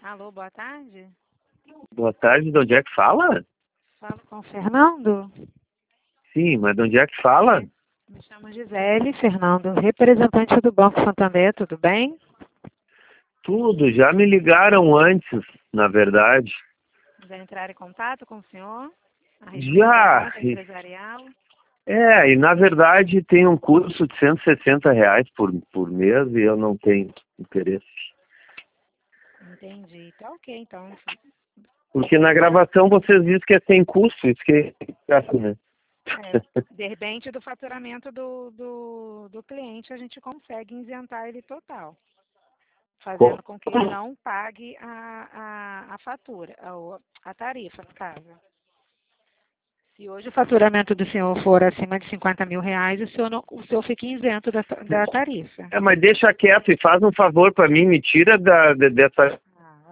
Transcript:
Alô, boa tarde. Boa tarde, de onde é que fala? Falo com o Fernando. Sim, mas de onde é que fala? Me chamo Gisele, Fernando, representante do Banco Santander, tudo bem? Tudo, já me ligaram antes, na verdade. Já entraram em contato com o senhor? A respeito da Já! conta empresarial? E na verdade tem um curso de R$ 160 por mês e eu não tenho interesse. Entendi. Tá ok, então. Porque na gravação vocês dizem que é sem custo, isso que é engraçado, né? De repente, do faturamento do cliente, a gente consegue isentar ele total, fazendo com que ele não pague a fatura, a tarifa, no caso. Se hoje o faturamento do senhor for acima de R$ 50.000, o senhor fica isento da tarifa. Mas deixa quieto e faz um favor para mim, me tira dessa